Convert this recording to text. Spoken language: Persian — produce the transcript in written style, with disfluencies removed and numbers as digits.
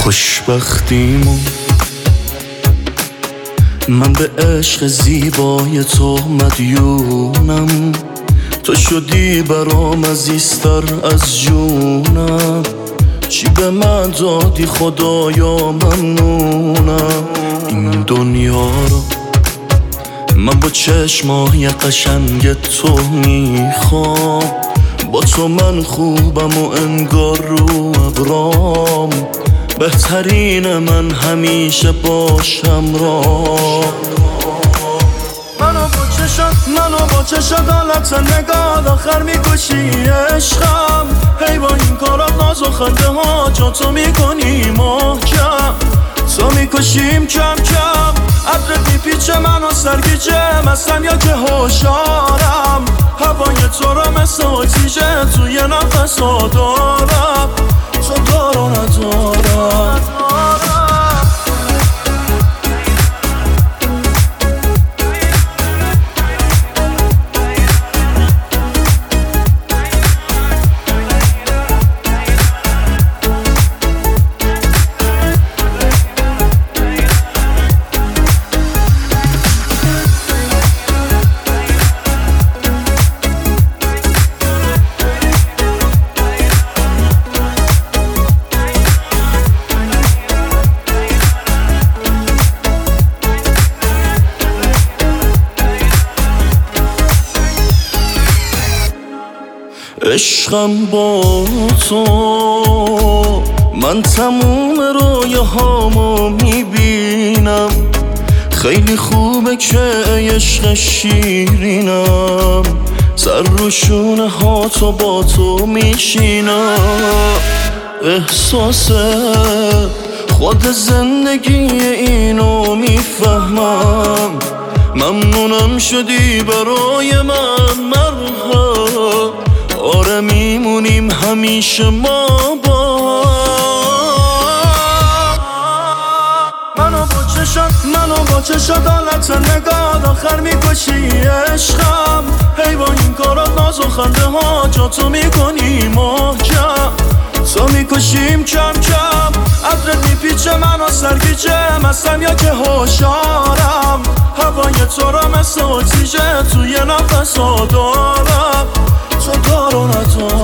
خوشبختیمون من به عشق زیبای تو مدیونم، تو شدی برام عزیزتر از جونم، چی به من دادی خدایا ممنونم. این دنیا رو من با چشمای قشنگ تو میخوام، با تو من خوبم و انگار رو ابرام، بهترین من همیشه باشم را. منو با چشات حالت نگاه آخر میکشی عشقم، هی با این کارات ناز و خنده ها جا تو میکنی محکم، تو میکشیم کم کم، عطرت میپیچه منو سرگیجه، مستم یا که هوشارم، هوای تو رو مثل آتیشه توی نفسا دارم، تو دارو ندارم. عشقم با تو من تموم رویاهامو میبینم، خیلی خوبه که عشق شیرینم، سر رو شونه ها تو با تو میشینم، احساس خود زندگی اینو میفهمم، ممنونم شدی برای من مرهم، آره میمونیم همیشه ما با. منو با چشات حالت نگاه آخر میکشی عشقم، هی با این کارات ناز و خنده ها جا تو میکنی محکم، تو میکشیم کم کم، عطرت میپیچه منو سرگیجه، مستم یا که هوشارم، هوای تو رو مثل آتیشه توی نفسا دارم، تو دارو ندارم.